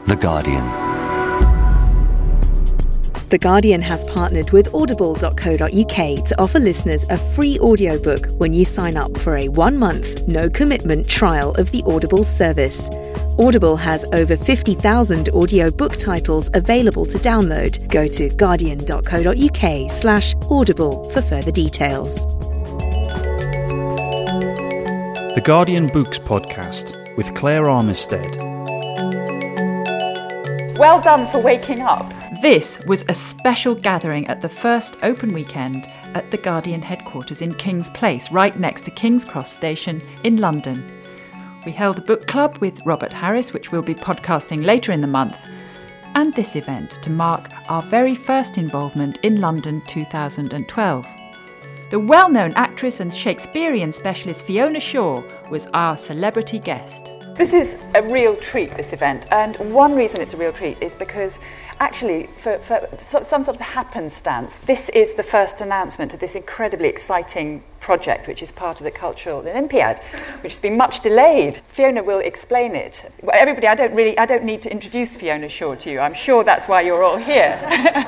The Guardian. The Guardian has partnered with audible.co.uk to offer listeners a free audiobook when you sign up for a 1-month, no-commitment trial of the Audible service. Audible has over 50,000 audiobook titles available to download. Go to guardian.co.uk/audible for further details. The Guardian Books Podcast with Claire Armistead. Well done for waking up. This was a special gathering at the first open weekend at the Guardian headquarters in King's Place, right next to King's Cross Station in London. We held a book club with Robert Harris, which we'll be podcasting later in the month, and this event to mark our very first involvement in London 2012. The well-known actress and Shakespearean specialist Fiona Shaw was our celebrity guest. This is a real treat, this event, and one reason it's a real treat is because actually, for some sort of happenstance, this is the first announcement of this incredibly exciting project, which is part of the Cultural Olympiad, which has been much delayed. Fiona will explain it. Well, everybody, I don't need to introduce Fiona Shaw to you. I'm sure that's why you're all here.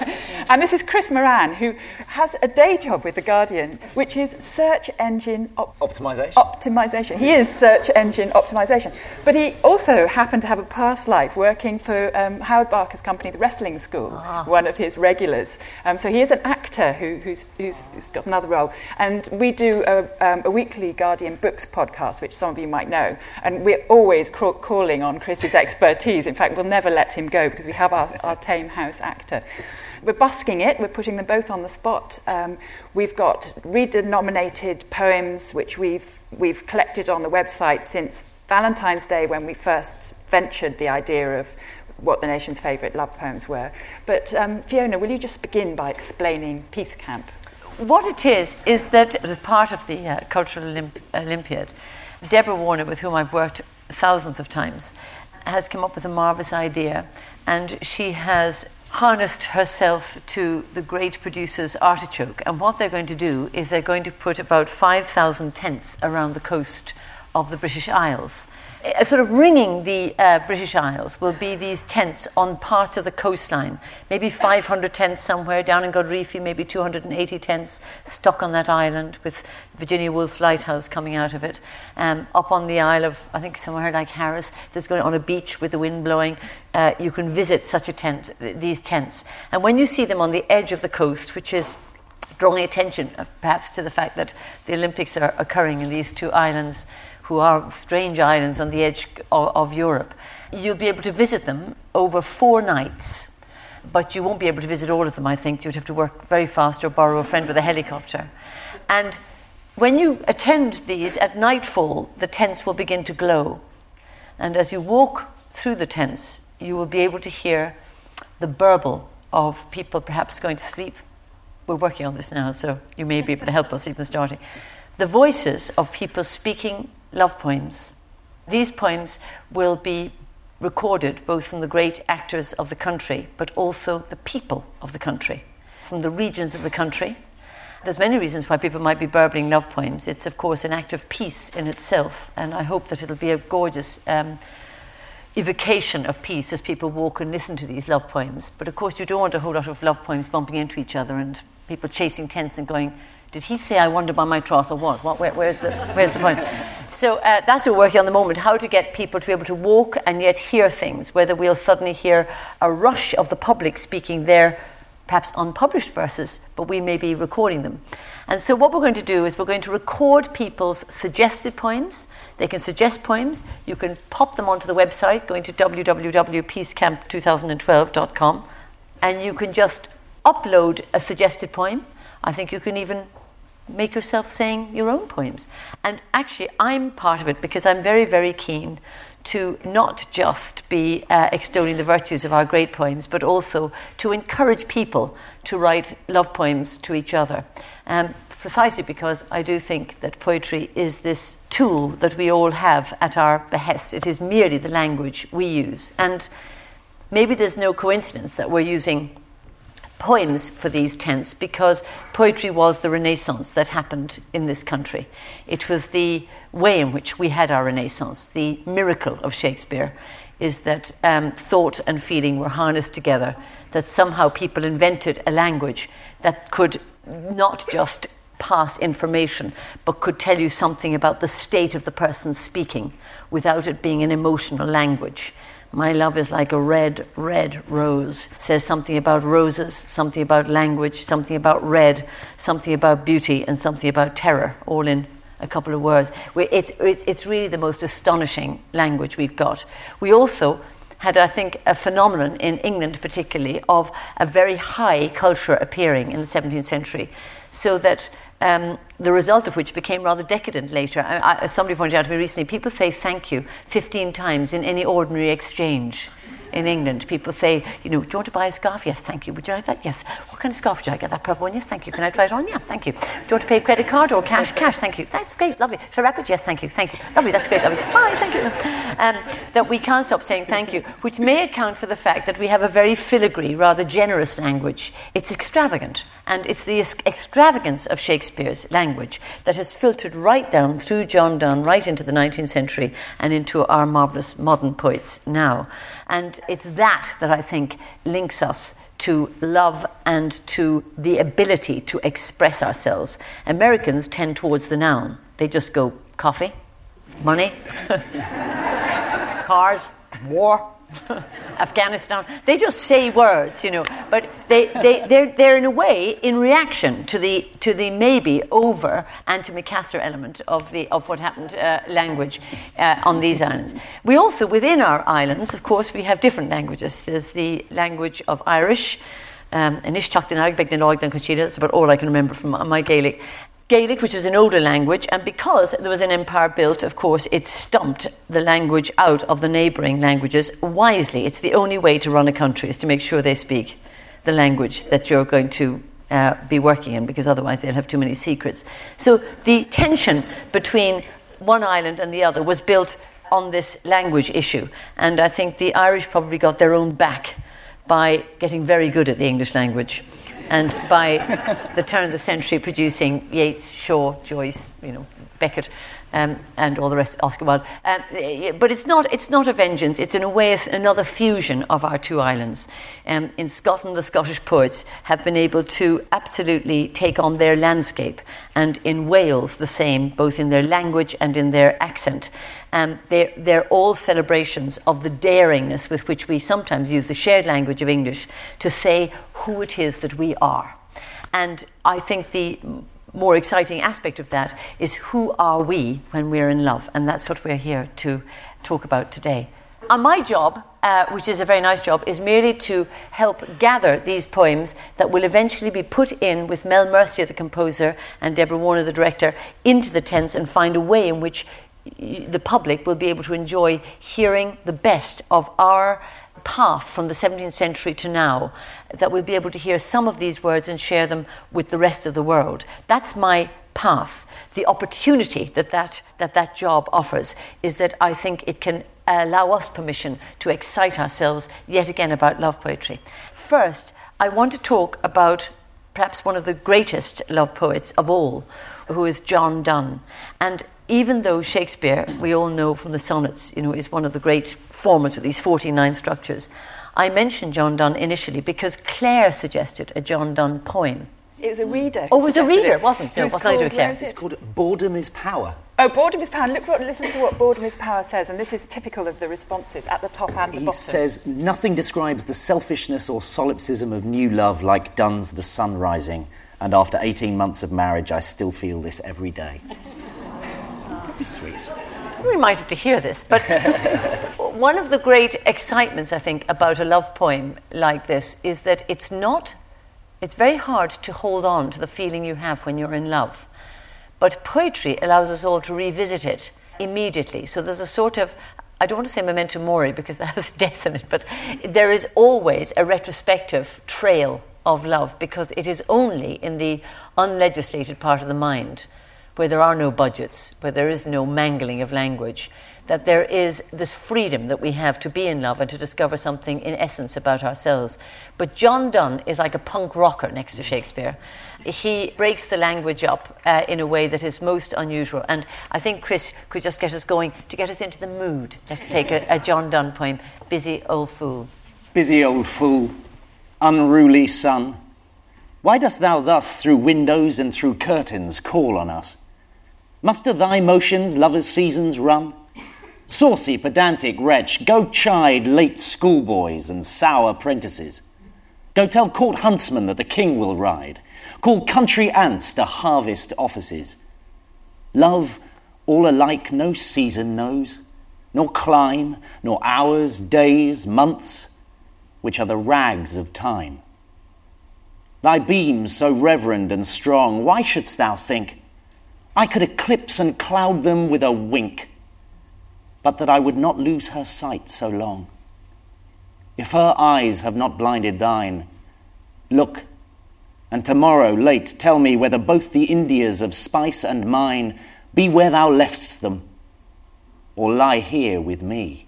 And this is Chris Moran, who has a day job with The Guardian, which is search engine optimization. He is search engine optimization. But he also happened to have a past life working for Howard Barker's company, The Wrestling School, one of his regulars. So he is an actor who's got another role. And we do a weekly Guardian Books podcast, which some of you might know. And we're always calling on Chris's expertise. In fact, we'll never let him go because we have our tame house actor. We're busking it. We're putting them both on the spot. We've got reader-nominated poems, which we've collected on the website since Valentine's Day, when we first ventured the idea of what the nation's favourite love poems were. But Fiona, will you just begin by explaining Peace Camp? What it is that as part of the Cultural Olympiad, Deborah Warner, with whom I've worked thousands of times, has come up with a marvellous idea, and she has harnessed herself to the great producers Artichoke. And what they're going to do is they're going to put about 5,000 tents around the coast of the British Isles. Sort of ringing the British Isles will be these tents on parts of the coastline. Maybe 500 tents somewhere down in Godreefi, maybe 280 tents stuck on that island with Virginia Woolf Lighthouse coming out of it. Up on the Isle of, I think somewhere like Harris, there's going on a beach with the wind blowing. You can visit such a tent, these tents. And when you see them on the edge of the coast, which is drawing attention perhaps to the fact that the Olympics are occurring in these two islands, who are strange islands on the edge of Europe. You'll be able to visit them over 4 nights, but you won't be able to visit all of them, I think. You'd have to work very fast or borrow a friend with a helicopter. And when you attend these at nightfall, the tents will begin to glow. And as you walk through the tents, you will be able to hear the burble of people perhaps going to sleep. We're working on this now, so you may be able to help us even starting. The voices of people speaking love poems. These poems will be recorded both from the great actors of the country, but also the people of the country, from the regions of the country. There's many reasons why people might be burbling love poems. It's, of course, an act of peace in itself, and I hope that it'll be a gorgeous evocation of peace as people walk and listen to these love poems. But, of course, you don't want a whole lot of love poems bumping into each other and people chasing tents and going, did he say I wonder by my troth or what? Where's the point? So that's what we're working on the moment, how to get people to be able to walk and yet hear things, whether we'll suddenly hear a rush of the public speaking their perhaps unpublished verses, but we may be recording them. And so what we're going to do is we're going to record people's suggested poems. They can suggest poems. You can pop them onto the website, going to www.peacecamp2012.com, and you can just upload a suggested poem. I think you can even make yourself saying your own poems. And actually, I'm part of it because I'm very, very keen to not just be extolling the virtues of our great poems, but also to encourage people to write love poems to each other. Precisely because I do think that poetry is this tool that we all have at our behest. It is merely the language we use. And maybe there's no coincidence that we're using poems for these tents, because poetry was the Renaissance that happened in this country. It was the way in which we had our Renaissance, the miracle of Shakespeare. is that thought and feeling were harnessed together, that somehow people invented a language that could not just pass information, but could tell you something about the state of the person speaking without it being an emotional language. My love is like a red, red rose. Says something about roses, something about language, something about red, something about beauty, and something about terror, all in a couple of words. It's really the most astonishing language we've got. We also had, I think, a phenomenon in England particularly of a very high culture appearing in the 17th century, so that the result of which became rather decadent later. Somebody pointed out to me recently, people say thank you 15 times in any ordinary exchange. In England, people say, do you want to buy a scarf? Yes, thank you. Would you like that? Yes. What kind of scarf would you like? Get that purple one? Yes, thank you. Can I try it on? Yeah, thank you. Do you want to pay credit card or cash? Cash, thank you. That's great, lovely. Shall I wrap it? Yes, thank you. Thank you. Lovely, that's great, lovely. Bye, thank you. That we can't stop saying thank you, which may account for the fact that we have a very filigree, rather generous language. It's extravagant, and it's the extravagance of Shakespeare's language that has filtered right down through John Donne, right into the 19th century and into our marvellous modern poets now. And it's that I think links us to love and to the ability to express ourselves. Americans tend towards the noun. They just go coffee, money, cars, war, Afghanistan. They just say words, but they're in a way in reaction to the maybe over antimacassar element of what happened language on these islands. We also, within our islands, of course, we have different languages. There's the language of Irish, that's about all I can remember from my Gaelic. Gaelic, which was an older language, and because there was an empire built, of course, it stumped the language out of the neighbouring languages wisely. It's the only way to run a country, is to make sure they speak the language that you're going to be working in, because otherwise they'll have too many secrets. So the tension between one island and the other was built on this language issue, and I think the Irish probably got their own back by getting very good at the English language. And by the turn of the century, producing Yeats, Shaw, Joyce, Beckett, and all the rest, Oscar Wilde. But it's not a vengeance. It's in a way another fusion of our two islands. In Scotland, the Scottish poets have been able to absolutely take on their landscape, and in Wales the same, both in their language and in their accent. They're all celebrations of the daringness with which we sometimes use the shared language of English to say who it is that we are. And I think the more exciting aspect of that is who are we when we're in love, and that's what we're here to talk about today. My job, which is a very nice job, is merely to help gather these poems that will eventually be put in with Mel Mercier, the composer, and Deborah Warner, the director, into the tents, and find a way in which the public will be able to enjoy hearing the best of our path from the 17th century to now, that we'll be able to hear some of these words and share them with the rest of the world. That's my path. The opportunity that job offers is that I think it can allow us permission to excite ourselves yet again about love poetry. First, I want to talk about perhaps one of the greatest love poets of all, who is John Donne. And even though Shakespeare, we all know from the sonnets, is one of the great formers with these 49 structures, I mentioned John Donne initially because Claire suggested a John Donne poem. It was a reader. Oh, it was a reader, it wasn't? No, it wasn't. I do, Claire. It's called Boredom is Power. Oh, Boredom is Power. Listen to what Boredom is Power says, and this is typical of the responses at the top and the bottom. He says, nothing describes the selfishness or solipsism of new love like Donne's The Sun Rising, and after 18 months of marriage, I still feel this every day. That'd be sweet. We might have to hear this, but one of the great excitements, I think, about a love poem like this is that it's very hard to hold on to the feeling you have when you're in love. But poetry allows us all to revisit it immediately. So there's a sort of, I don't want to say memento mori because that has death in it, but there is always a retrospective trail of love, because it is only in the unlegislated part of the mind, where there are no budgets, where there is no mangling of language, that there is this freedom that we have to be in love and to discover something in essence about ourselves. But John Donne is like a punk rocker next to Shakespeare. He breaks the language up in a way that is most unusual. And I think Chris could just get us going to get us into the mood. Let's take a John Donne poem, Busy Old Fool. Busy old fool, unruly sun, why dost thou thus through windows and through curtains call on us? Muster thy motions lovers' seasons run? Saucy, pedantic wretch, go chide late schoolboys and sour prentices. Go tell court huntsmen that the king will ride. Call country ants to harvest offices. Love all alike no season knows, nor clime, nor hours, days, months, which are the rags of time. Thy beams so reverend and strong, why shouldst thou think I could eclipse and cloud them with a wink, but that I would not lose her sight so long? If her eyes have not blinded thine, look, and tomorrow late tell me whether both the Indias of spice and mine be where thou left'st them, or lie here with me.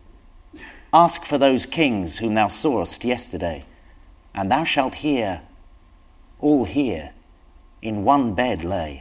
Ask for those kings whom thou sawest yesterday, and thou shalt hear, all here, in one bed lay.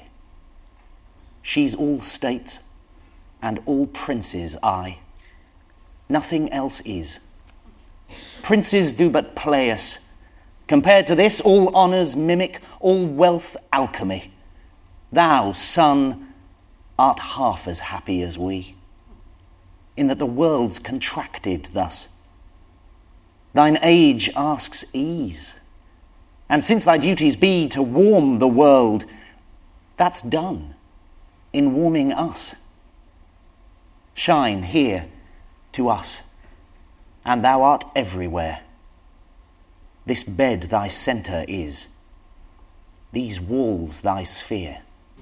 She's all state, and all princes I. Nothing else is. Princes do but play us. Compared to this, all honours mimic, all wealth alchemy. Thou, son, art half as happy as we, in that the world's contracted thus. Thine age asks ease, and since thy duties be to warm the world, that's done in warming us. Shine here to us, and thou art everywhere. This bed thy centre is, these walls thy sphere.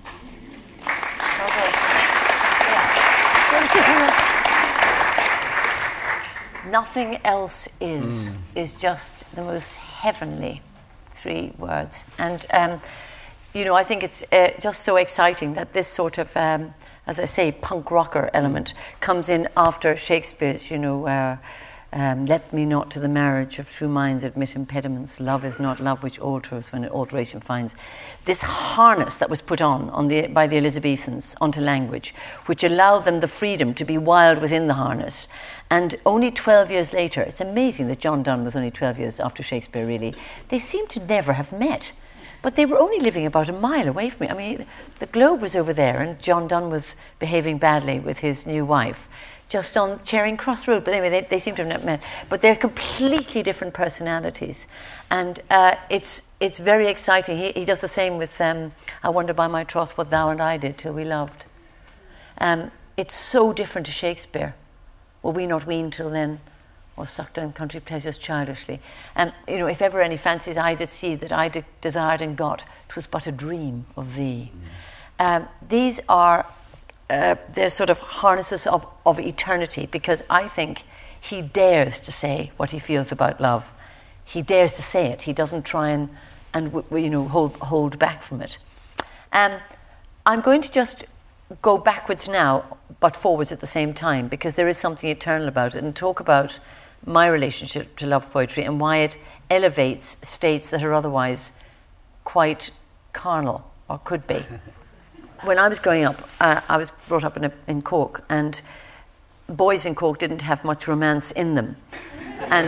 Nothing else is just the most heavenly 3 words. And, I think it's just so exciting that this sort of, as I say, punk rocker element comes in after Shakespeare's, let me not to the marriage of true minds admit impediments. Love is not love which alters when alteration finds. This harness that was put on by the Elizabethans onto language, which allowed them the freedom to be wild within the harness. And only 12 years later, it's amazing that John Donne was only 12 years after Shakespeare, really, they seem to never have met. But they were only living about a mile away from me. I mean, the Globe was over there, and John Donne was behaving badly with his new wife, just on Charing Cross Road. But anyway, they seem to have not met. But they're completely different personalities. And it's very exciting. He does the same with I wonder by my troth what thou and I did till we loved. It's so different to Shakespeare. Were we not weaned till then, or sucked on country pleasures childishly? And, if ever any fancies I did see that I desired and got, 'twas but a dream of thee. These are they're sort of harnesses of eternity, because I think he dares to say what he feels about love. He dares to say it. He doesn't try and hold back from it. I'm going to just go backwards now, but forwards at the same time, because there is something eternal about it, and talk about my relationship to love poetry and why it elevates states that are otherwise quite carnal, or could be. When I was growing up, I was brought up in Cork, and boys in Cork didn't have much romance in them. And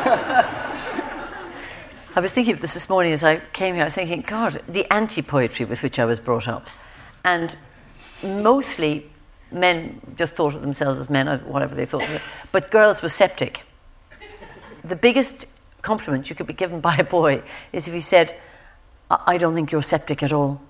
I was thinking of this morning as I came here. I was thinking, God, the anti-poetry with which I was brought up. And mostly men just thought of themselves as men, or whatever they thought of it, but girls were septic. The biggest compliment you could be given by a boy is if he said, I don't think you're septic at all.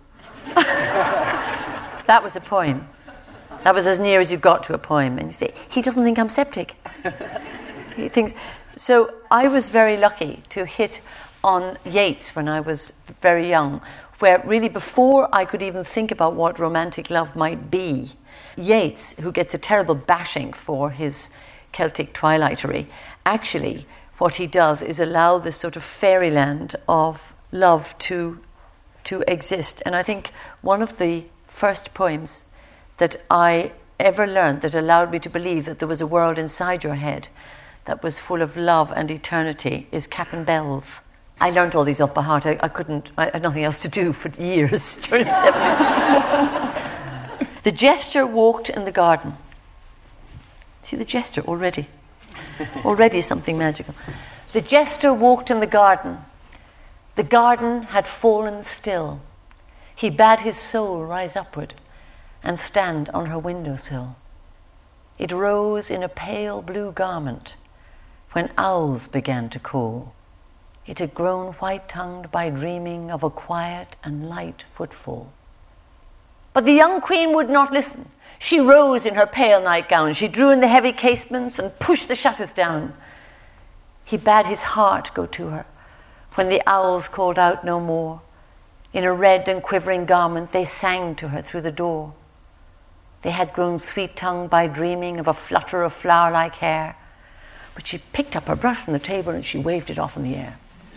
That was a poem. That was as near as you got to a poem. And you say, he doesn't think I'm septic. He thinks. So I was very lucky to hit on Yeats when I was very young, where really before I could even think about what romantic love might be, Yeats, who gets a terrible bashing for his Celtic twilighterry, actually what he does is allow this sort of fairyland of love to exist. And I think one of the first poems that I ever learned that allowed me to believe that there was a world inside your head that was full of love and eternity is Cap and Bells. I learned all these off by heart. I had nothing else to do for years during the 70s. The jester walked in the garden. See the jester already? Already something magical. The jester walked in the garden. The garden had fallen still. He bade his soul rise upward and stand on her windowsill. It rose in a pale blue garment when owls began to call. It had grown white-tongued by dreaming of a quiet and light footfall. But the young queen would not listen. She rose in her pale nightgown. She drew in the heavy casements and pushed the shutters down. He bade his heart go to her when the owls called out no more. In a red and quivering garment they sang to her through the door. They had grown sweet-tongued by dreaming of a flutter of flower-like hair. But she picked up her brush from the table and she waved it off in the air.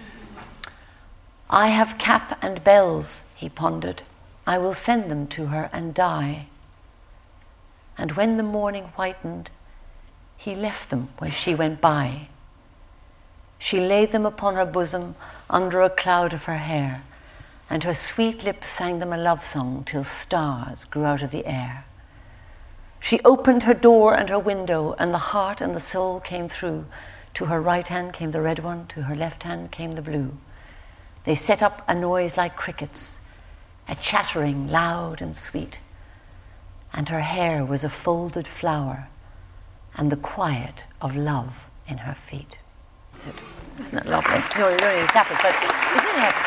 I have Cap and Bells, he pondered. I will send them to her and die. And when the morning whitened, he left them where she went by. She laid them upon her bosom under a cloud of her hair, and her sweet lips sang them a love song till stars grew out of the air. She opened her door and her window, and the heart and the soul came through. To her right hand came the red one, to her left hand came the blue. They set up a noise like crickets, a chattering loud and sweet, and her hair was a folded flower, and the quiet of love in her feet. That's it. Isn't that lovely? No, you don't need to tap it, but isn't it?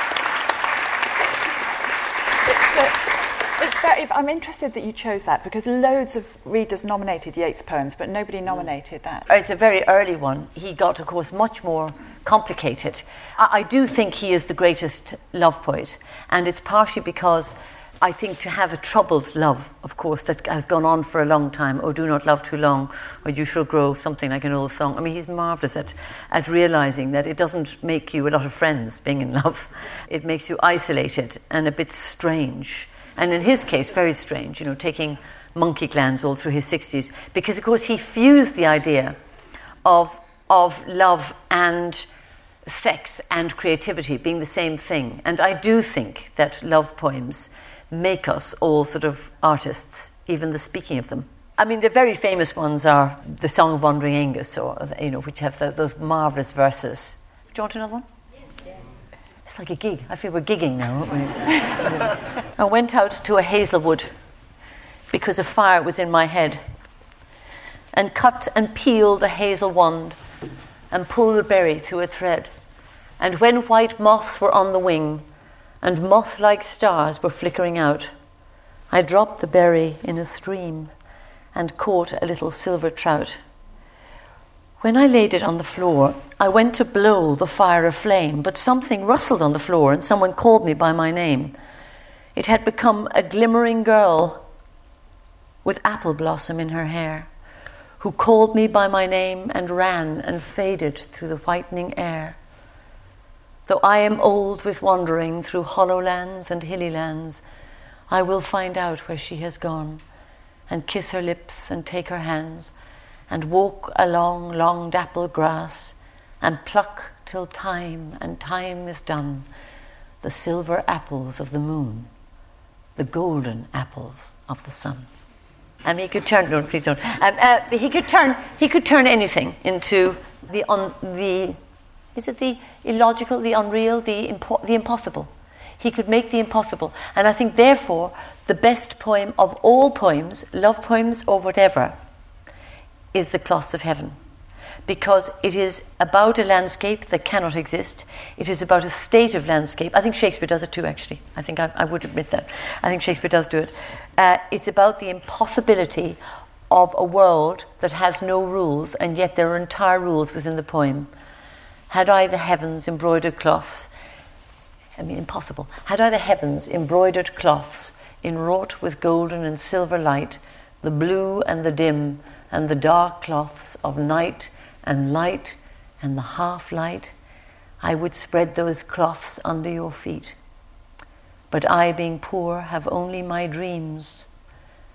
I'm interested that you chose that because loads of readers nominated Yeats poems, but nobody nominated that. It's a very early one. He got, of course, much more complicated. I do think he is the greatest love poet, and it's partially because I think to have a troubled love, of course, that has gone on for a long time, oh, do not love too long, or you shall grow, something like an old song. I mean, he's marvellous at realising that it doesn't make you a lot of friends being in love. It makes you isolated and a bit strange. And in his case, very strange, taking monkey glands all through his 60s, because, of course, he fused the idea of love and sex and creativity being the same thing. And I do think that love poems make us all sort of artists, even the speaking of them. I mean, the very famous ones are the Song of Wandering Aengus, or which have those marvellous verses. Do you want another one? It's like a gig. I feel we're gigging now, aren't we? I went out to a hazel wood because a fire was in my head, and cut and peeled a hazel wand and pulled a berry through a thread. And when white moths were on the wing and moth-like stars were flickering out, I dropped the berry in a stream and caught a little silver trout. When I laid it on the floor, I went to blow the fire aflame, but something rustled on the floor and someone called me by my name. It had become a glimmering girl with apple blossom in her hair, who called me by my name and ran and faded through the whitening air. Though I am old with wandering through hollow lands and hilly lands, I will find out where she has gone, and kiss her lips and take her hands, and walk along long dapple grass, and pluck till time and time is done the silver apples of the moon, the golden apples of the sun. And he could turn. No, please don't. He could turn anything into the is it the illogical, the unreal, the impossible. He could make the impossible, and I think therefore the best poem of all poems, love poems or whatever, is The Cloths of Heaven, because it is about a landscape that cannot exist. It is about a state of landscape. I think Shakespeare does it too, actually. I think I would admit that. I think Shakespeare does do it. It's about the impossibility of a world that has no rules, and yet there are entire rules within the poem. Had I the heavens embroidered cloths, impossible. Had I the heavens embroidered cloths, enwrought with golden and silver light, the blue and the dim, and the dark cloths of night and light and the half-light, I would spread those cloths under your feet. But I, being poor, have only my dreams.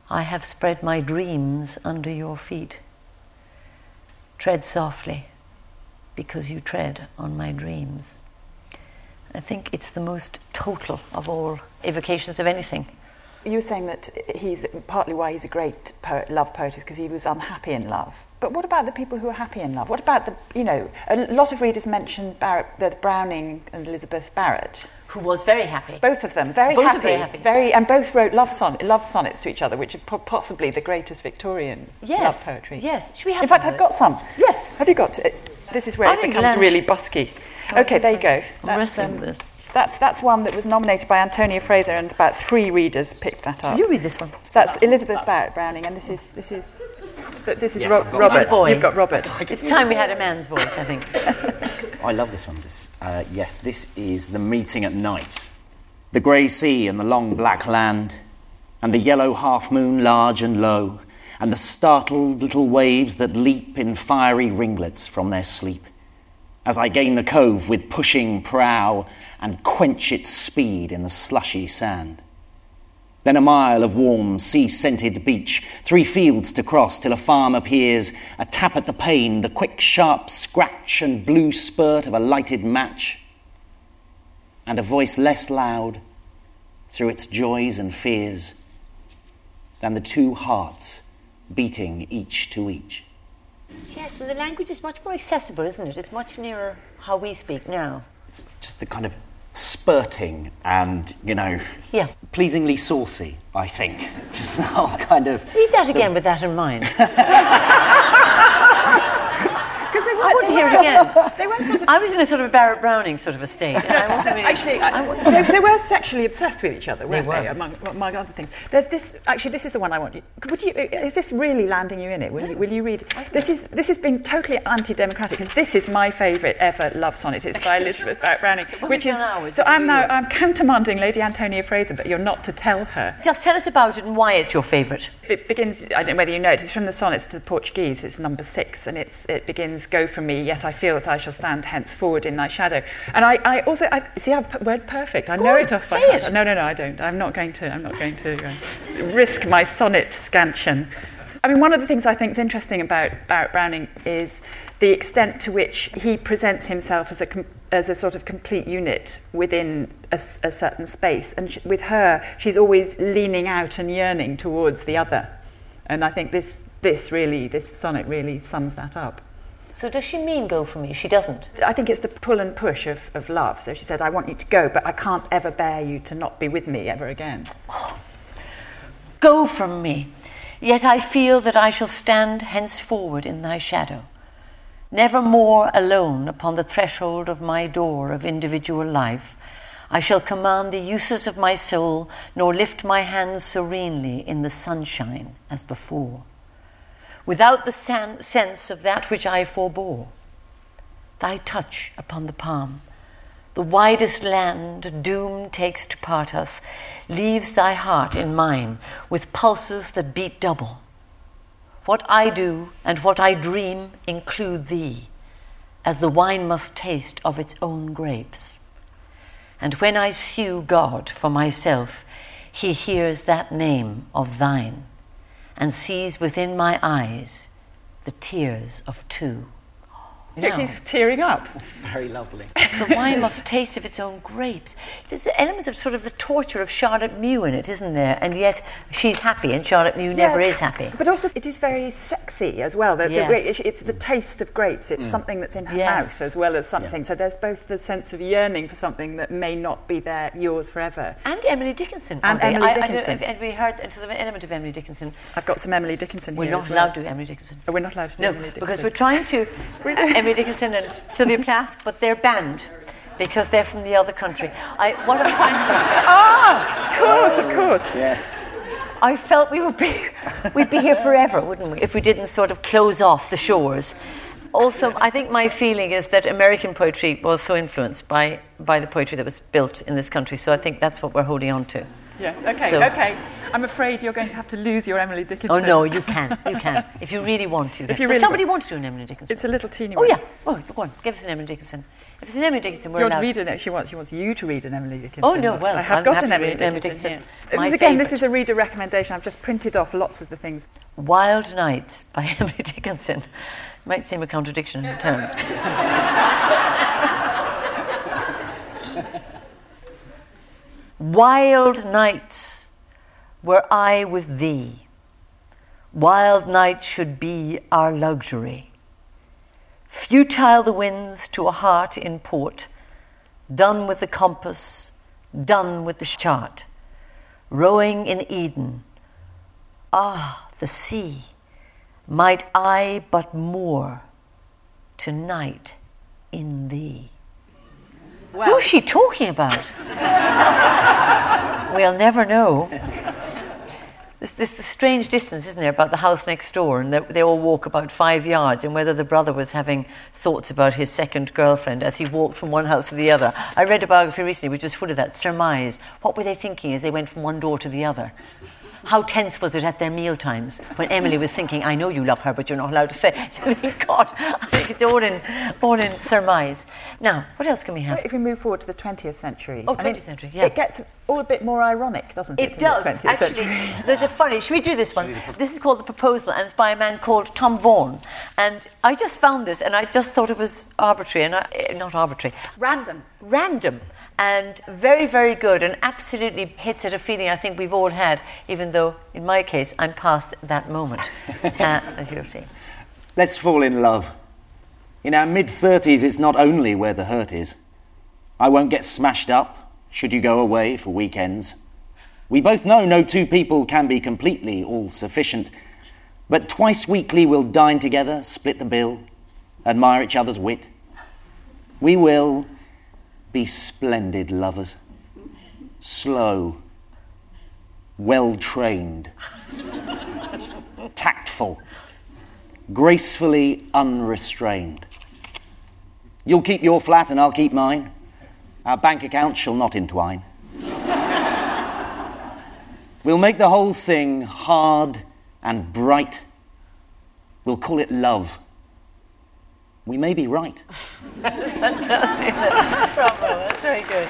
I have spread my dreams under your feet. Tread softly, because you tread on my dreams. I think it's the most total of all evocations of anything. You were saying that he's partly why he's a great poet, love poet, is because he was unhappy in love. But what about the people who are happy in love? What about a lot of readers mentioned Browning and Elizabeth Barrett, who was very happy. Both of them, very happy. And both wrote love sonnets to each other, which are possibly the greatest Victorian love poetry. Yes, should we have? In fact, I've got some. Yes, have you got it? This is where it becomes really busky. Okay, there you go. That's one that was nominated by Antonia Fraser, and about 3 readers picked that up. You read this one. That's Elizabeth Barrett Browning, and this is Yes, Robert. Boy. You've got Robert. It's time we had a man's voice, I think. I love this one. This is The Meeting at Night. The grey sea and the long black land, and the yellow half-moon large and low, and the startled little waves that leap in fiery ringlets from their sleep, as I gain the cove with pushing prow and quench its speed in the slushy sand. Then a mile of warm, sea-scented beach, 3 fields to cross till a farm appears, a tap at the pane, the quick, sharp scratch and blue spurt of a lighted match, and a voice less loud through its joys and fears than the 2 hearts beating each to each. Yes, so the language is much more accessible, isn't it? It's much nearer how we speak now. It's just the kind of spurting and, pleasingly saucy, I think. Just the whole kind of... Read that again with that in mind. I want to hear it again. They were sort of... I was in a sort of Barrett Browning sort of a state, and I wasn't really... they were sexually obsessed with each other, weren't they? They, among other things. There's this... Actually, this is the one I want you... Is this really landing you in it? Will you read... This has been totally anti-democratic, because this is my favourite ever love sonnet. It's by Elizabeth Barrett Browning, I'm countermanding Lady Antonia Fraser, but you're not to tell her. Just tell us about it and why it's your favourite. It begins... I don't know whether you know it. It's from the sonnets to the Portuguese. It's number 6, and it begins... Go from me, yet I feel that I shall stand henceforward in thy shadow. And I also see I've word perfect. I know it off by heart. No, I don't. I'm not going to risk my sonnet scansion. I mean, one of the things I think is interesting about Barrett Browning is the extent to which he presents himself as a sort of complete unit within a certain space. And with her, she's always leaning out and yearning towards the other. And I think this sonnet really sums that up. So does she mean go for me? She doesn't. I think it's the pull and push of love. So she said, I want you to go, but I can't ever bear you to not be with me ever again. Oh. Go from me, yet I feel that I shall stand henceforward in thy shadow, never more alone upon the threshold of my door of individual life. I shall command the uses of my soul, nor lift my hands serenely in the sunshine as before, without the sense of that which I forbore. Thy touch upon the palm, the widest land doom takes to part us, leaves thy heart in mine with pulses that beat double. What I do and what I dream include thee, as the wine must taste of its own grapes. And when I sue God for myself, he hears that name of thine, and sees within my eyes the tears of 2. He's tearing up. It's very lovely. The wine must taste of its own grapes. There's elements of sort of the torture of Charlotte Mew in it, isn't there? And yet she's happy, and Charlotte Mew never is happy. But also it is very sexy as well. It's the taste of grapes. It's something that's in her mouth as well as something. So there's both the sense of yearning for something that may not be yours forever. And Emily Dickinson. And Emily Dickinson. And we heard sort of an element of Emily Dickinson. I've got some Emily Dickinson here. We're not allowed to do Emily Dickinson. Oh, we're not allowed to do Emily Dickinson. Because we're trying to... Emily Dickinson and Sylvia Plath, but they're banned because they're from the other country. Of course. Yes. I felt we'd be here forever, wouldn't we, if we didn't sort of close off the shores. Also, I think my feeling is that American poetry was so influenced by the poetry that was built in this country, so I think that's what we're holding on to. Yes, okay. I'm afraid you're going to have to lose your Emily Dickinson. Oh, no, you can. If you really want to. Does somebody want to do an Emily Dickinson? It's a little teeny one. one. Oh, yeah. Well, go on. Give us an Emily Dickinson. If it's an Emily Dickinson, we're allowed. Read it. She wants you to read an Emily Dickinson. Oh, no, well, I have got an Emily Dickinson. This is a reader recommendation. I've just printed off lots of the things. Wild Nights by Emily Dickinson. Might seem a contradiction in terms. Wild nights were I with thee. Wild nights should be our luxury. Futile the winds to a heart in port, done with the compass, done with the chart. Rowing in Eden, the sea, might I but moor tonight in thee. Well, who's she talking about? We'll never know. There's a strange distance, isn't there, about the house next door, and they all walk about 5 yards, and whether the brother was having thoughts about his second girlfriend as he walked from one house to the other. I read a biography recently which was full of that, surmise. What were they thinking as they went from one door to the other? How tense was it at their meal times when Emily was thinking, I know you love her, but you're not allowed to say. God, I think it's all in surmise. Now, what else can we have? If we move forward to the 20th century. Oh, 20th century, yeah. It gets all a bit more ironic, doesn't it? It does. The 20th Actually, century. There's a funny... Should we do this one? This is called The Proposal, and it's by a man called Tom Vaughan. And I just found this, and I just thought it was arbitrary, and not arbitrary. Random. And very, very good, and absolutely hits at a feeling I think we've all had, even though, in my case, I'm past that moment, as you'll see. Let's fall in love. In our mid-30s, it's not only where the hurt is. I won't get smashed up, should you go away for weekends. We both know no two people can be completely all-sufficient, but twice weekly we'll dine together, split the bill, admire each other's wit. We will... be splendid lovers, slow, well-trained, tactful, gracefully unrestrained. You'll keep your flat and I'll keep mine. Our bank accounts shall not entwine. We'll make the whole thing hard and bright. We'll call it love. We may be right. That's fantastic. Bravo, that's very good.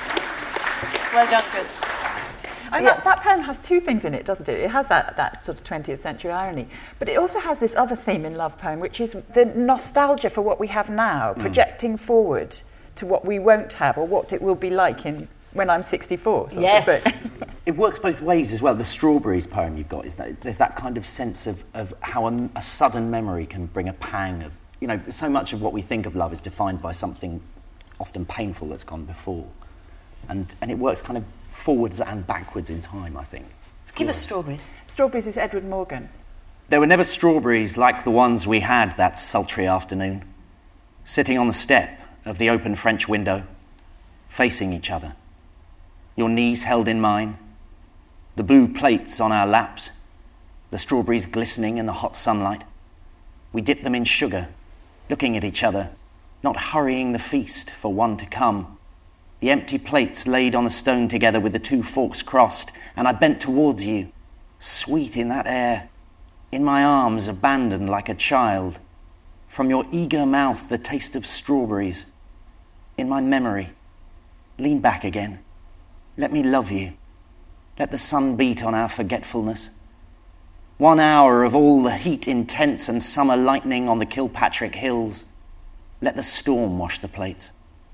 Well done, Chris. That poem has two things in it, doesn't it? It has that sort of 20th century irony, but it also has this other theme in Love Poem, which is the nostalgia for what we have now, projecting forward to what we won't have or what it will be like when I'm 64. Yes. It works both ways as well. The Strawberries poem you've got, is that there's that kind of sense of how a sudden memory can bring a pang of, you know, so much of what we think of love is defined by something often painful that's gone before. And it works kind of forwards and backwards in time, I think. Give us Strawberries. Strawberries is Edward Morgan. There were never strawberries like the ones we had that sultry afternoon, sitting on the step of the open French window, facing each other. Your knees held in mine, the blue plates on our laps, the strawberries glistening in the hot sunlight. We dipped them in sugar, looking at each other, not hurrying the feast for one to come. The empty plates laid on the stone together with the two forks crossed, and I bent towards you, sweet in that air, in my arms abandoned like a child. From your eager mouth the taste of strawberries. In my memory, lean back again. Let me love you. Let the sun beat on our forgetfulness. 1 hour of all the heat intense and summer lightning on the Kilpatrick hills. Let the storm wash the plates.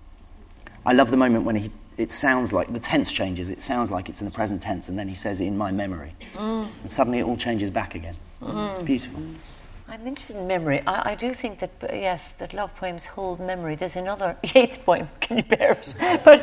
I love the moment when it sounds like, the tense changes, it sounds like it's in the present tense, and then he says, in my memory. And suddenly it all changes back again. It's beautiful. I'm interested in memory. I do think that, yes, that love poems hold memory. There's another Yeats poem, can you bear it? But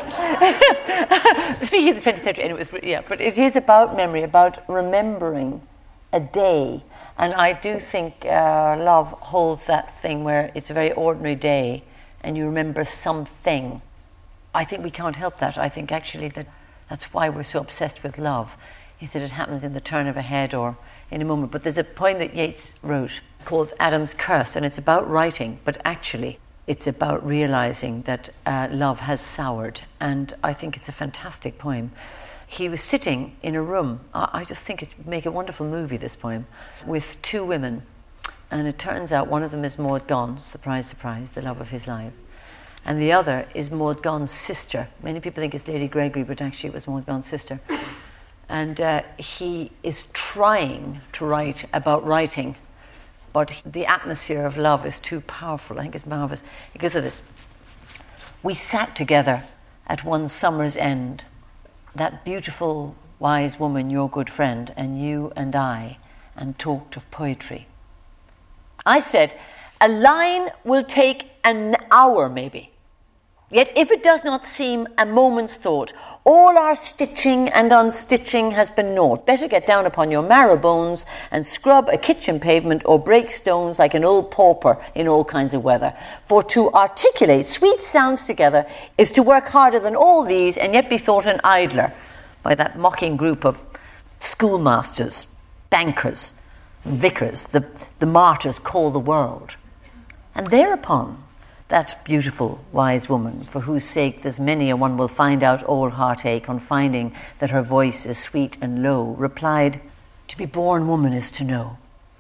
speaking of the 20th century, anyway, but it is about memory, about remembering a day. And I do think love holds that thing where it's a very ordinary day and you remember something. I think we can't help that. I think actually that's why we're so obsessed with love, is that it happens in the turn of a head or in a moment. But there's a poem that Yeats wrote called Adam's Curse, and it's about writing, but actually it's about realising that love has soured. And I think it's a fantastic poem. he was sitting in a room. I just think it would make a wonderful movie, this poem, with two women. And it turns out one of them is Maud Gonne, surprise, surprise, the love of his life. And the other is Maud Gonne's sister. Many people think it's Lady Gregory, but actually it was Maud Gonne's sister. And he is trying to write about writing, but the atmosphere of love is too powerful. I think it's marvellous. Because of this. We sat together at one summer's end, that beautiful, wise woman, your good friend, and you and I, and talked of poetry. I said, a line will take an hour maybe. Yet if it does not seem a moment's thought, all our stitching and unstitching has been naught. Better get down upon your marrow bones and scrub a kitchen pavement or break stones like an old pauper in all kinds of weather. For to articulate sweet sounds together is to work harder than all these and yet be thought an idler by that mocking group of schoolmasters, bankers, vicars, the martyrs call the world. And thereupon, that beautiful, wise woman, for whose sake there's many a one will find out all heartache on finding that her voice is sweet and low, replied, to be born woman is to know.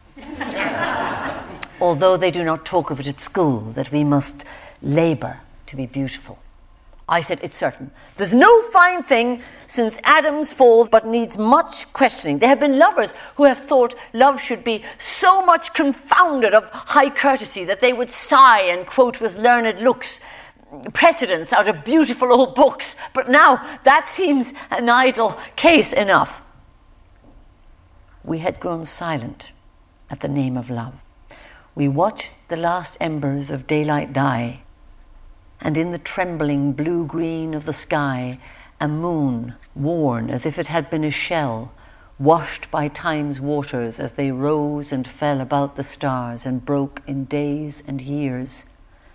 Although they do not talk of it at school, that we must labour to be beautiful. I said, it's certain. There's no fine thing since Adam's fall but needs much questioning. There have been lovers who have thought love should be so much confounded of high courtesy that they would sigh and quote with learned looks precedents out of beautiful old books. But now that seems an idle case enough. We had grown silent at the name of love. We watched the last embers of daylight die, and in the trembling blue-green of the sky, a moon, worn as if it had been a shell, washed by time's waters as they rose and fell about the stars and broke in days and years.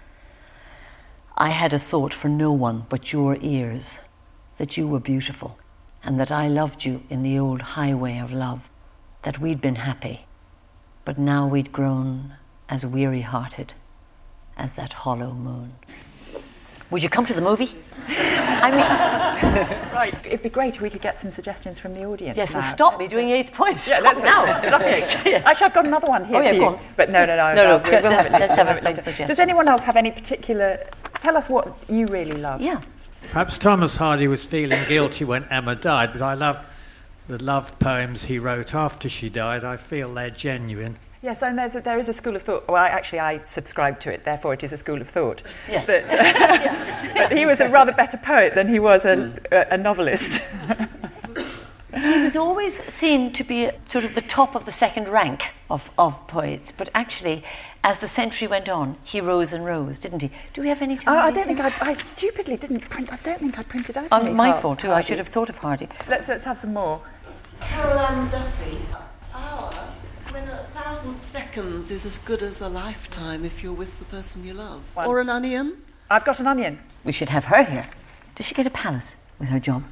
I had a thought for no one but your ears, that you were beautiful, and that I loved you in the old highway of love, that we'd been happy, but now we'd grown as weary-hearted as that hollow moon. Would you come to the movie? I mean, right. It'd be great if we could get some suggestions from the audience. Yes, now. so stop me doing 8 points. Yeah, stop now. Yes. Actually, I've got another one here. Oh, yeah, for you. go on. But no. We'll have it. Let's have some suggestions. Does anyone else have any particular? Tell us what you really love. Yeah. Perhaps Thomas Hardy was feeling guilty when Emma died, but I love the love poems he wrote after she died. I feel they're genuine. Yes, and there is a school of thought. Well, I subscribe to it, therefore it is a school of thought. Yeah. But he was a rather better poet than he was a novelist. He was always seen to be sort of the top of the second rank of poets, but actually, as the century went on, he rose and rose, didn't he? Do we have any time? I don't think I stupidly didn't print. I don't think I printed out. My fault too. I should have thought of Hardy. Let's have some more. Carol Ann Duffy. When 1,000 seconds is as good as a lifetime if you're with the person you love. Or an onion. I've got an onion. We should have her here. Does she get a palace with her job?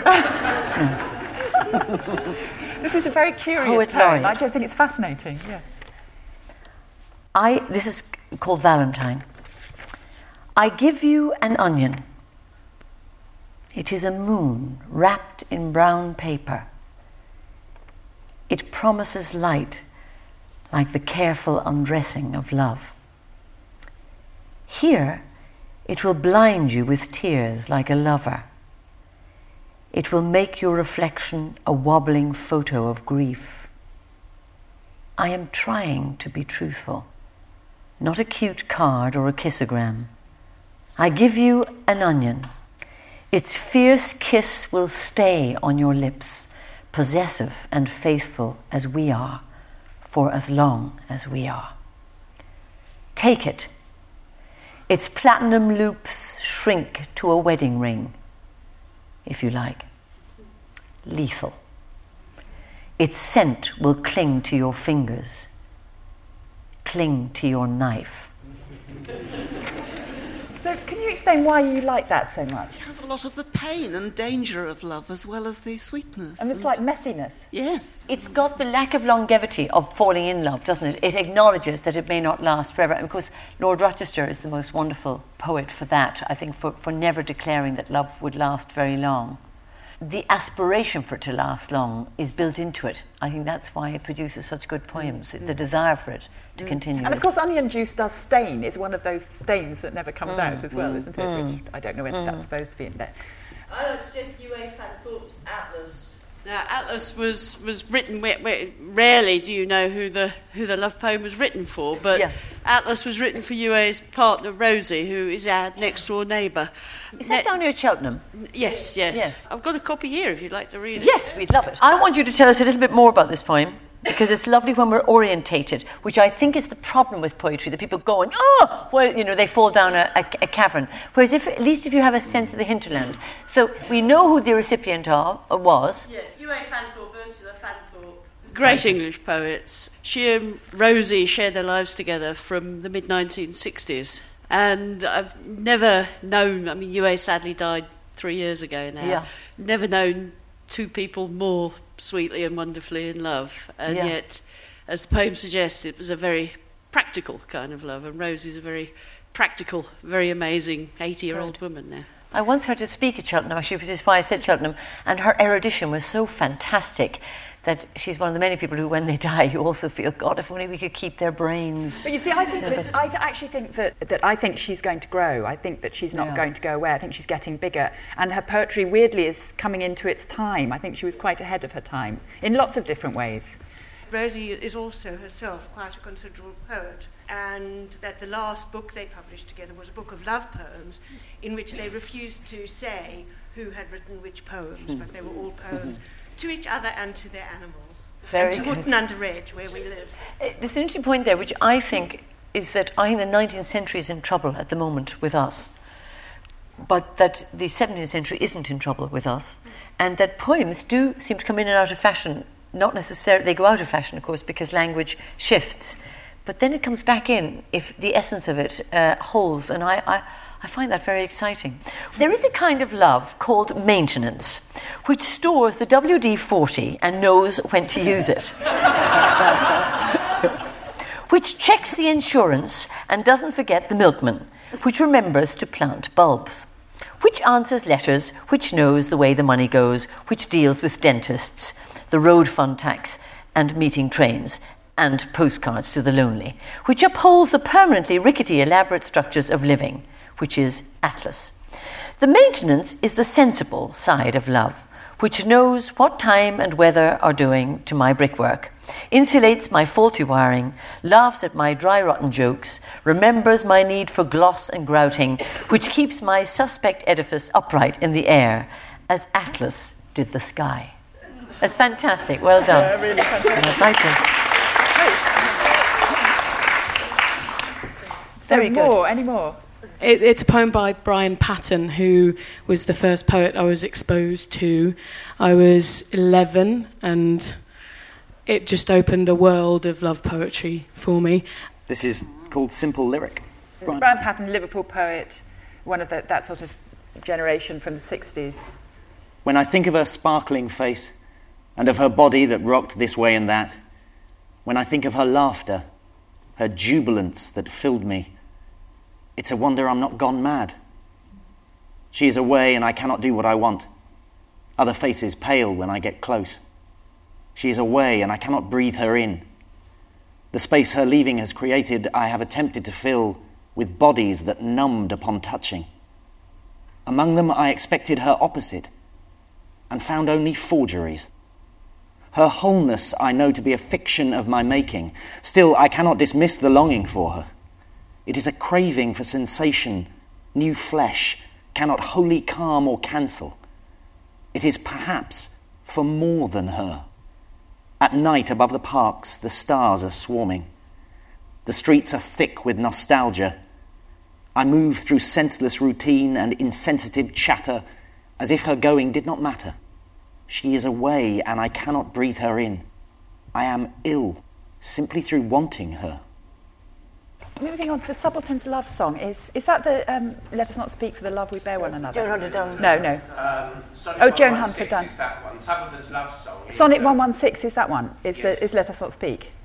No. This is a very curious Poet poem. laureate. I don't think it's fascinating. Yeah. This is called Valentine. I give you an onion. It is a moon wrapped in brown paper. It promises light like the careful undressing of love. Here, it will blind you with tears like a lover. It will make your reflection a wobbling photo of grief. I am trying to be truthful, not a cute card or a kissogram. I give you an onion. Its fierce kiss will stay on your lips, possessive and faithful as we are, for as long as we are. Take it. Its platinum loops shrink to a wedding ring, if you like. Lethal. Its scent will cling to your fingers, cling to your knife. So can you explain why you like that so much? It has a lot of the pain and danger of love as well as the sweetness. And it's like messiness. Yes. It's got the lack of longevity of falling in love, doesn't it? It acknowledges that it may not last forever. And of course, Lord Rochester is the most wonderful poet for that, I think, for never declaring that love would last very long. the aspiration for it to last long is built into it. I think that's why it produces such good poems, the desire for it to continue. And of course, onion juice does stain. It's one of those stains that never comes out as well, isn't it? Which I don't know whether that's supposed to be in there. I would suggest UA Fanthorpe's Atlas. Now, Atlas was written. Rarely do you know who the love poem was written for, but Atlas was written for UA's partner Rosie, who is our next door neighbour. Is that down near Cheltenham? Yes. I've got a copy here if you'd like to read it. Yes, we'd love it. I want you to tell us a little bit more about this poem, because it's lovely when we're orientated, which I think is the problem with poetry, that people go and, they fall down a cavern. Whereas at least if you have a sense of the hinterland. So we know who the recipient was. Yes, UA Fanthorpe, Ursula Fanthorpe. Great English poets. She and Rosie shared their lives together from the mid-1960s. And I've never known, UA sadly died 3 years ago now. Yeah. Never known two people more sweetly and wonderfully in love, and yet, as the poem suggests, it was a very practical kind of love, and Rosie's a very practical, very amazing 80-year-old woman now. I once heard her speak at Cheltenham, actually, which is why I said Cheltenham, and her erudition was so fantastic that she's one of the many people who, when they die, you also feel, God, if only we could keep their brains. But you see, I actually think that I think she's going to grow. I think that she's not going to go away. I think she's getting bigger. And her poetry, weirdly, is coming into its time. I think she was quite ahead of her time in lots of different ways. Rosie is also herself quite a considerable poet, and that the last book they published together was a book of love poems in which they refused to say who had written which poems, but they were all poems to each other and to their animals. Very and to Wootton-under-Edge, where we live. There's an interesting point there, which I think is that I think the 19th century is in trouble at the moment with us, but that the 17th century isn't in trouble with us, and that poems do seem to come in and out of fashion. Not necessarily, they go out of fashion, of course, because language shifts, but then it comes back in if the essence of it holds, and I find that very exciting. There is a kind of love called maintenance, which stores the WD-40 and knows when to use it. Which checks the insurance and doesn't forget the milkman, which remembers to plant bulbs. Which answers letters, which knows the way the money goes, which deals with dentists, the road fund tax, and meeting trains, and postcards to the lonely, which upholds the permanently rickety elaborate structures of living, which is Atlas. The maintenance is the sensible side of love, which knows what time and weather are doing to my brickwork, insulates my faulty wiring, laughs at my dry rotten jokes, remembers my need for gloss and grouting, which keeps my suspect edifice upright in the air, as Atlas did the sky. That's fantastic. Well done. Yeah, really fantastic. Very good. Any more? It's a poem by Brian Patton, who was the first poet I was exposed to. I was 11, and it just opened a world of love poetry for me. This is called Simple Lyric. Brian Patton, Liverpool poet, one of that sort of generation from the 60s. When I think of her sparkling face and of her body that rocked this way and that, when I think of her laughter, her jubilance that filled me, it's a wonder I'm not gone mad. She is away and I cannot do what I want. Other faces pale when I get close. She is away and I cannot breathe her in. The space her leaving has created I have attempted to fill with bodies that numbed upon touching. Among them I expected her opposite and found only forgeries. Her wholeness I know to be a fiction of my making. Still, I cannot dismiss the longing for her. It is a craving for sensation, new flesh, cannot wholly calm or cancel. It is perhaps for more than her. At night above the parks, the stars are swarming. The streets are thick with nostalgia. I move through senseless routine and insensitive chatter as if her going did not matter. She is away and I cannot breathe her in. I am ill simply through wanting her. Moving on to the Subaltern's Love Song, is that the Let Us Not Speak for the Love We Bear One Another? Joan Hunter Dunn. No. Joan Hunter Dunn. Is that one. Subaltern's Love Song. Sonnet 116 is that one? Is Let Us Not Speak?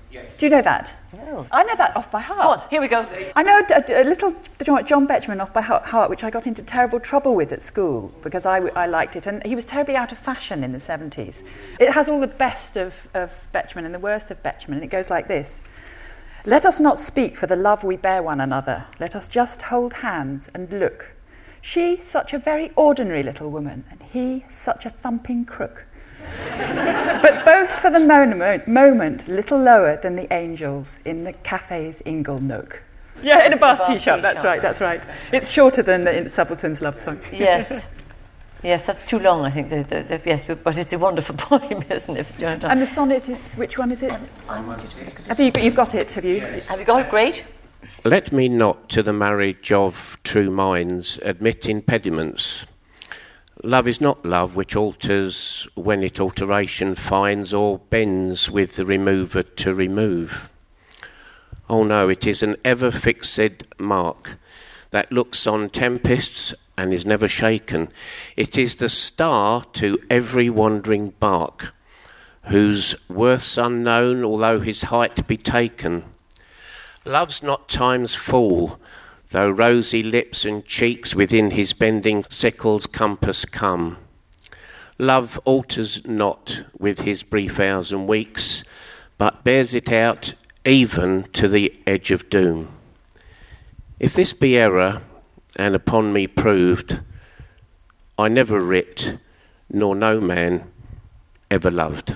Do you know that? No. I know that off by heart. Here we go. I know a little John Betjeman off by heart, which I got into terrible trouble with at school because I liked it, and he was terribly out of fashion in the 70s. It has all the best of Betjeman and the worst of Betjeman, and it goes like this. Let us not speak for the love we bear one another. Let us just hold hands and look. She, such a very ordinary little woman, and he, such a thumping crook. But both for the moment little lower than the angels in the cafe's ingle nook. Yeah, in a bath tea shop, that's right. It's shorter than in Subaltern's love song. Yes. Yes, that's too long, I think. Yes, but it's a wonderful poem, isn't it? And the sonnet is, which one is it? You've got it, have you? Yes. Have you got it? Great. Let me not to the marriage of true minds admit impediments. Love is not love which alters when it alteration finds or bends with the remover to remove. Oh no, it is an ever-fixed mark that looks on tempests and is never shaken. It is the star to every wandering bark, whose worth's unknown although his height be taken. Love's not time's fool, though rosy lips and cheeks within his bending sickle's compass come. Love alters not with his brief hours and weeks, but bears it out even to the edge of doom. If this be error, and upon me proved, I never writ, nor no man ever loved.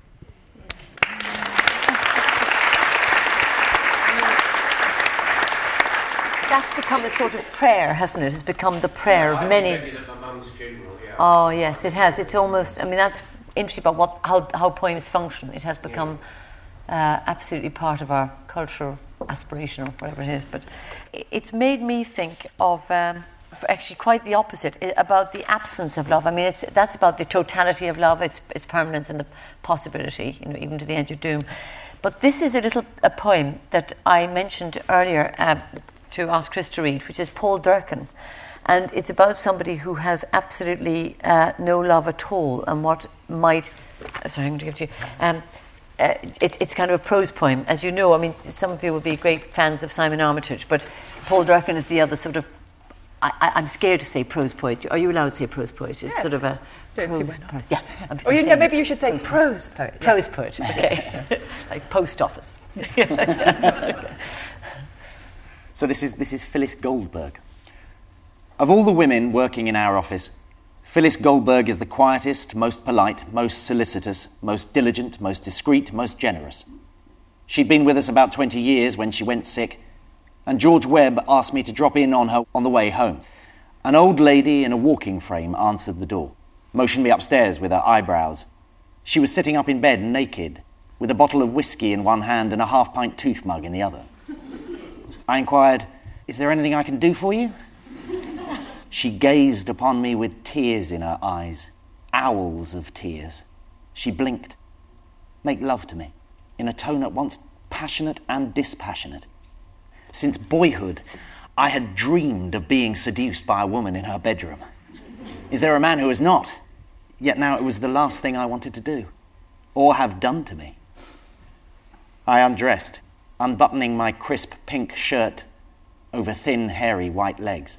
That's become a sort of prayer, hasn't it? It's become the prayer of many. At my mum's funeral, yeah. Oh yes, it has. It's almost. I mean, that's interesting about how poems function. It has become absolutely part of our cultural aspiration, or whatever it is. But it's made me think of actually quite the opposite, about the absence of love. I mean, that's about the totality of love, its permanence and the possibility, even to the edge of doom. But this is a poem that I mentioned earlier to ask Chris to read, which is Paul Durcan. And it's about somebody who has absolutely no love at all, and what might... Sorry, I'm going to give it to you. It's kind of a prose poem. As you know, I mean, some of you will be great fans of Simon Armitage, but Paul Durcan is the other sort of... I'm scared to say prose poet. Are you allowed to say prose poet? It's sort of a... Prose poet. Yeah. Maybe you should say prose poet. Prose poet, okay. Like post office. So this is Phyllis Goldberg. Of all the women working in our office, Phyllis Goldberg is the quietest, most polite, most solicitous, most diligent, most discreet, most generous. She'd been with us about 20 years when she went sick, and George Webb asked me to drop in on her on the way home. An old lady in a walking frame answered the door, motioned me upstairs with her eyebrows. She was sitting up in bed naked, with a bottle of whiskey in one hand and a half-pint tooth mug in the other. I inquired, "Is there anything I can do for you?" She gazed upon me with tears in her eyes, owls of tears. She blinked. "Make love to me," in a tone at once passionate and dispassionate. Since boyhood, I had dreamed of being seduced by a woman in her bedroom. Is there a man who has not? Yet now it was the last thing I wanted to do, or have done to me. I undressed, unbuttoning my crisp pink shirt over thin, hairy white legs.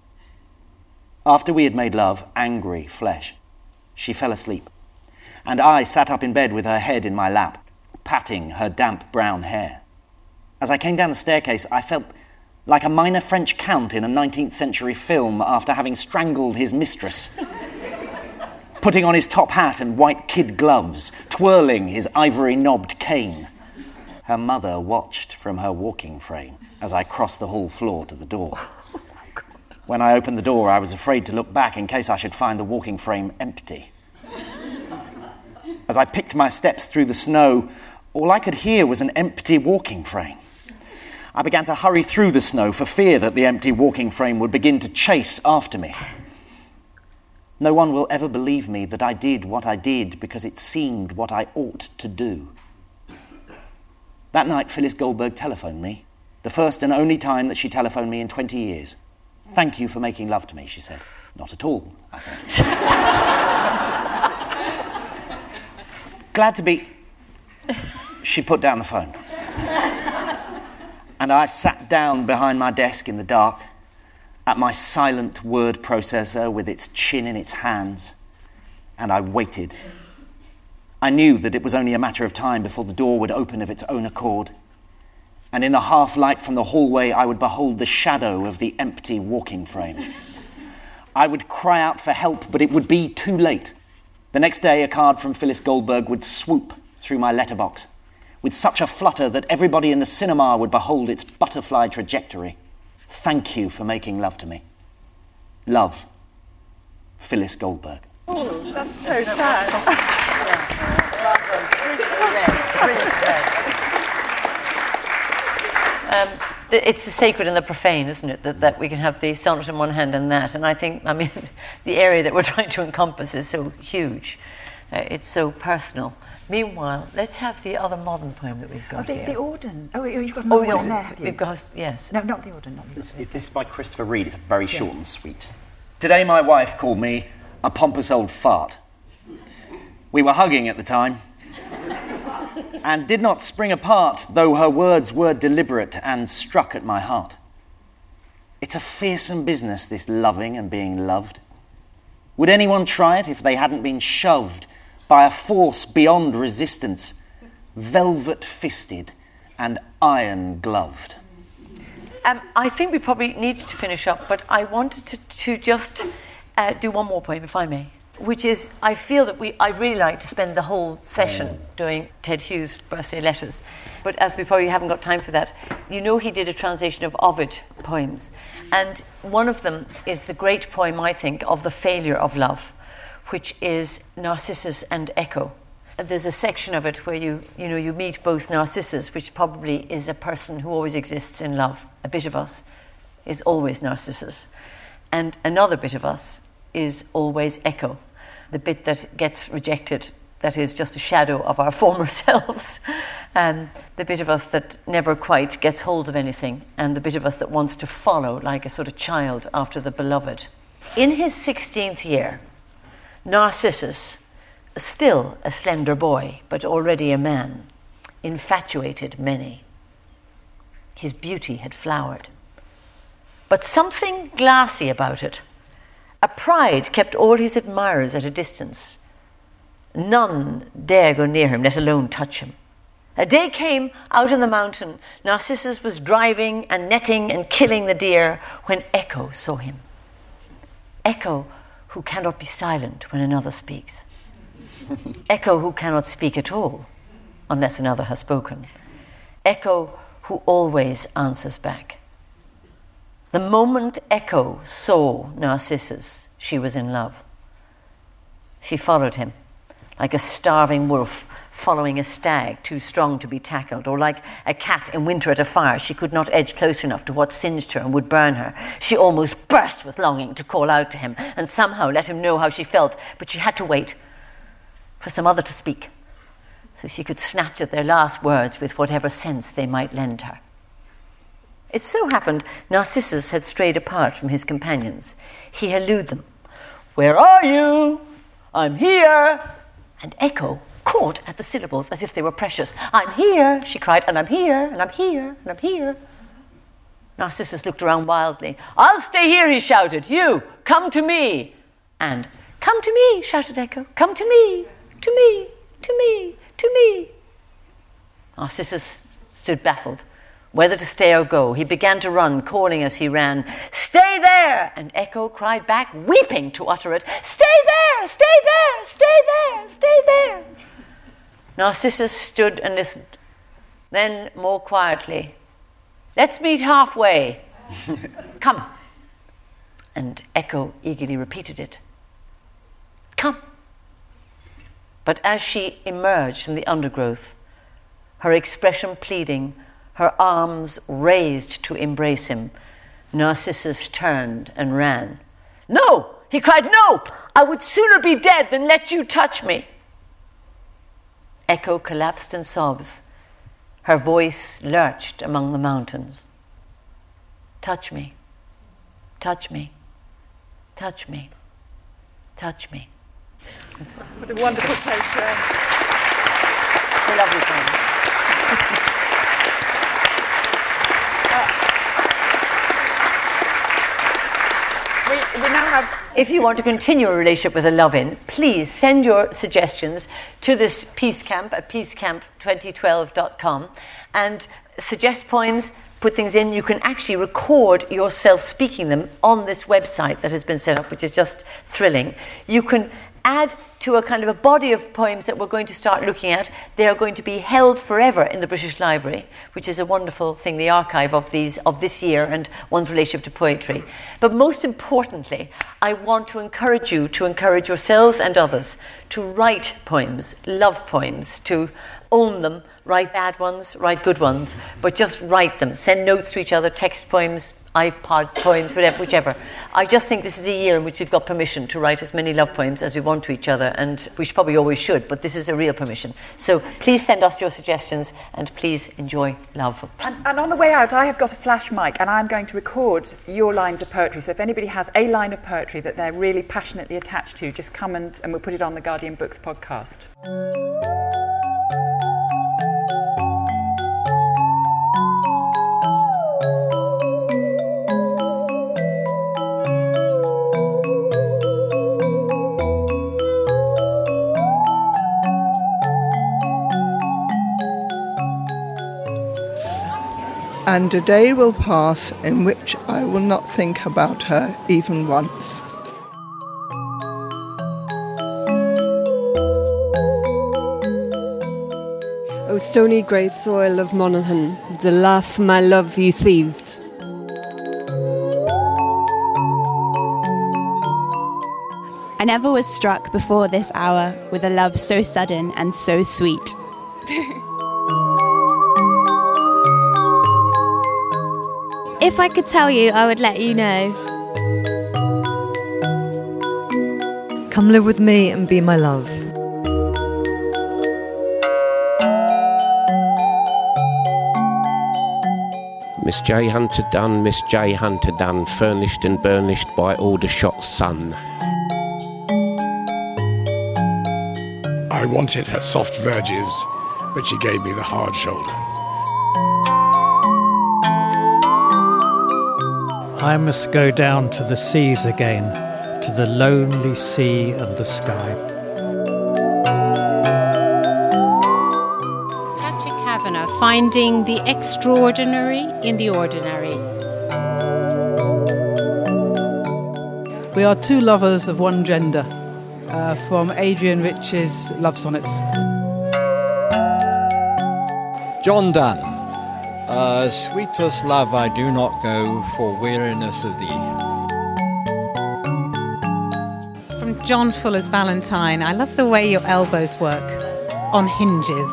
After we had made love, angry flesh, she fell asleep, and I sat up in bed with her head in my lap, patting her damp brown hair. As I came down the staircase, I felt like a minor French count in a 19th century film after having strangled his mistress, putting on his top hat and white kid gloves, twirling his ivory-knobbed cane. Her mother watched from her walking frame as I crossed the hall floor to the door. When I opened the door, I was afraid to look back in case I should find the walking frame empty. As I picked my steps through the snow, all I could hear was an empty walking frame. I began to hurry through the snow for fear that the empty walking frame would begin to chase after me. No one will ever believe me that I did what I did because it seemed what I ought to do. That night, Phyllis Goldberg telephoned me, the first and only time that she telephoned me in 20 years. "Thank you for making love to me," she said. "Not at all," I said. Glad to be... She put down the phone. And I sat down behind my desk in the dark, at my silent word processor with its chin in its hands, and I waited. I knew that it was only a matter of time before the door would open of its own accord, and in the half-light from the hallway I would behold the shadow of the empty walking frame. I would cry out for help, but it would be too late. The next day, a card from Phyllis Goldberg would swoop through my letterbox with such a flutter that everybody in the cinema would behold its butterfly trajectory. Thank you for making love to me. Love, Phyllis Goldberg. Oh, that's so sad. It's the sacred and the profane, isn't it? That we can have the sonnet in one hand and that. And I think, the area that we're trying to encompass is so huge. It's so personal. Meanwhile, let's have the other modern poem that we've got here. The Auden. Oh, you've got another one there, have you? We've got, yes. No, not the Auden. This is by Christopher Reid. It's very short and sweet. Today my wife called me a pompous old fart. We were hugging at the time and did not spring apart, though her words were deliberate and struck at my heart. It's a fearsome business, this loving and being loved. Would anyone try it if they hadn't been shoved by a force beyond resistance, velvet-fisted and iron-gloved? I think we probably need to finish up, but I wanted to just do one more poem, if I may, which is, I feel that I'd really like to spend the whole session doing Ted Hughes' birthday letters, but as we probably haven't got time for that, he did a translation of Ovid poems, and one of them is the great poem, I think, of the failure of love, which is Narcissus and Echo. There's a section of it where you meet both Narcissus, which probably is a person who always exists in love. A bit of us is always Narcissus. And another bit of us is always Echo, the bit that gets rejected, that is just a shadow of our former selves, and the bit of us that never quite gets hold of anything, and the bit of us that wants to follow like a sort of child after the beloved. In his 16th year, Narcissus, still a slender boy, but already a man, infatuated many. His beauty had flowered, but something glassy about it. A pride kept all his admirers at a distance. None dare go near him, let alone touch him. A day came out on the mountain. Narcissus was driving and netting and killing the deer when Echo saw him. Echo, who cannot be silent when another speaks. Echo, who cannot speak at all unless another has spoken. Echo, who always answers back. The moment Echo saw Narcissus, she was in love. She followed him like a starving wolf following a stag too strong to be tackled, or like a cat in winter at a fire. She could not edge close enough to what singed her and would burn her. She almost burst with longing to call out to him and somehow let him know how she felt, but she had to wait for some other to speak so she could snatch at their last words with whatever sense they might lend her. It so happened Narcissus had strayed apart from his companions. He hallooed them. "Where are you? I'm here." And Echo caught at the syllables as if they were precious. "I'm here," she cried, "and I'm here, and I'm here, and I'm here." Narcissus looked around wildly. "I'll stay here," he shouted. "You, come to me." And "Come to me," shouted Echo. "Come to me, to me, to me, to me." Narcissus stood baffled, whether to stay or go. He began to run, calling as he ran, "Stay there!" And Echo cried back, weeping to utter it, "Stay there! Stay there! Stay there! Stay there!" Narcissus stood and listened. Then, more quietly, "Let's meet halfway. Come." And Echo eagerly repeated it. "Come." But as she emerged from the undergrowth, her expression pleading, her arms raised to embrace him, Narcissus turned and ran. "No!" he cried, "no! I would sooner be dead than let you touch me." Echo collapsed in sobs. Her voice lurched among the mountains. "Touch me, touch me, touch me, touch me." What a wonderful place. It's a lovely song. If you want to continue a relationship with a love-in, please send your suggestions to this Peace Camp at peacecamp2012.com and suggest poems, put things in. You can actually record yourself speaking them on this website that has been set up, which is just thrilling. You can add to a kind of a body of poems that we're going to start looking at. They are going to be held forever in the British Library, which is a wonderful thing, the archive of this year and one's relationship to poetry. But most importantly, I want to encourage you to encourage yourselves and others to write poems, love poems, to own them, write bad ones, write good ones, but just write them. Send notes to each other, text poems, iPod poems, whatever, whichever. I just think this is a year in which we've got permission to write as many love poems as we want to each other, and we probably always should, but this is a real permission. So please send us your suggestions, and please enjoy love. And on the way out, I have got a flash mic, and I'm going to record your lines of poetry. So if anybody has a line of poetry that they're really passionately attached to, just come and we'll put it on the Guardian Books podcast. And a day will pass in which I will not think about her even once. O stony grey soil of Monaghan, the laugh my love you thieved. I never was struck before this hour with a love so sudden and so sweet. If I could tell you, I would let you know. Come live with me and be my love. Miss J. Hunter Dunn, Miss J. Hunter Dunn, furnished and burnished by Aldershot's son. I wanted her soft verges, but she gave me the hard shoulder. I must go down to the seas again, to the lonely sea and the sky. Patrick Kavanagh, finding the extraordinary in the ordinary. We are two lovers of one gender, from Adrian Rich's Love Sonnets. John Donne. Sweetest love, I do not go for weariness of thee. From John Fuller's Valentine, I love the way your elbows work on hinges.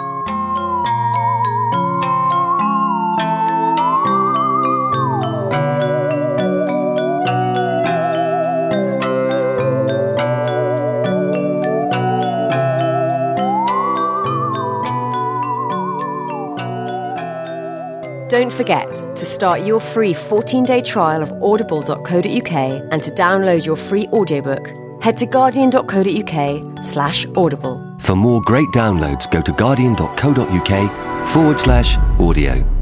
Don't forget to start your free 14-day trial of audible.co.uk and to download your free audiobook. Head to guardian.co.uk/audible. For more great downloads, go to guardian.co.uk/audio.